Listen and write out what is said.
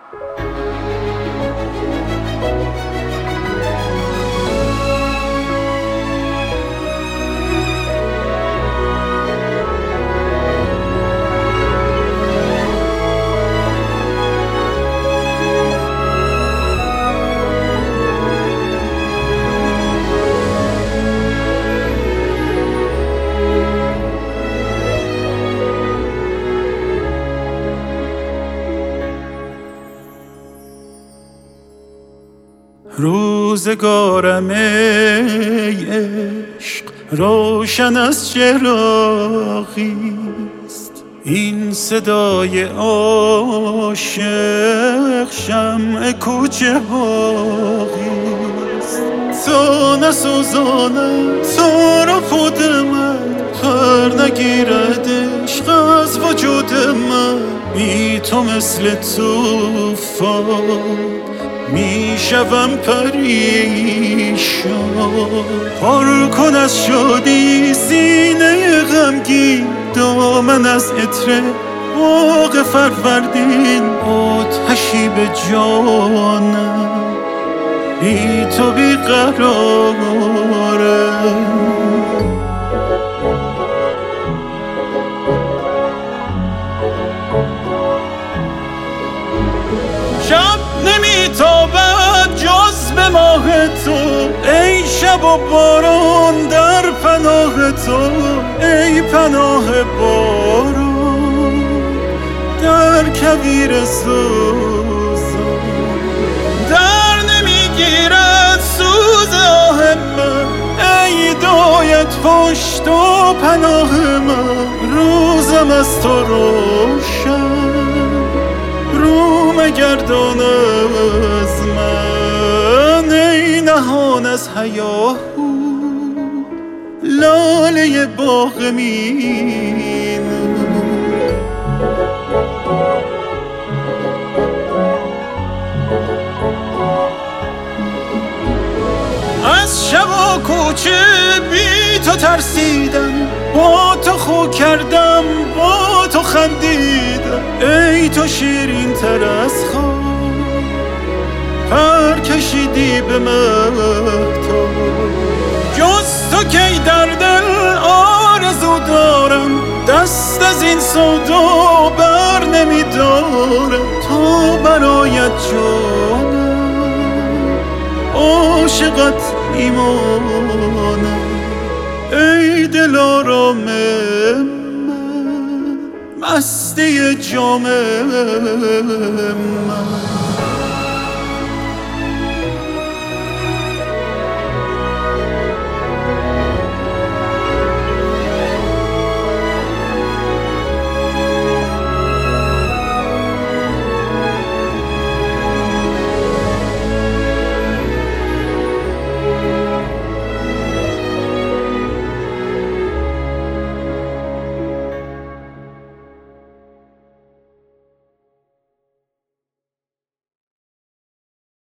روزگارم ای عشق روشن از چراغیست، این صدای عاشق شمع کوچه باغیست. تا نسوزانم تو رو خود من، پر نگیرد عشق از وجود من. بی تو مثل طوفان میشوم پریشان. پر کن از شادی سینه غمگین، دامن از عطر باغ فروردین. آتشی به جانم بی تو بیقرارم. شب نمیتابد جز به ماه تو، ای شب و باران در پناه تو. ای پناه باران در کویر سوزان، در نمیگیرد سوز آه من. ای دایت پشت و پناه من، روزم از تو روشن، رو مگردان از من. ای نهان از هیاهو لاله باغ مینو. از شب و کوچه بی تو ترسیدم، با تو خو کردم با تو خندیدم. ای تو شیرین تر از خواب، پر کشیدی به مهتاب. جز تو کی در دل آرزو دارم، دست از این سودا بر نمیدارم. تو برایت جانم، عاشقت ایمانم. ای دلارام من، مستی جام من.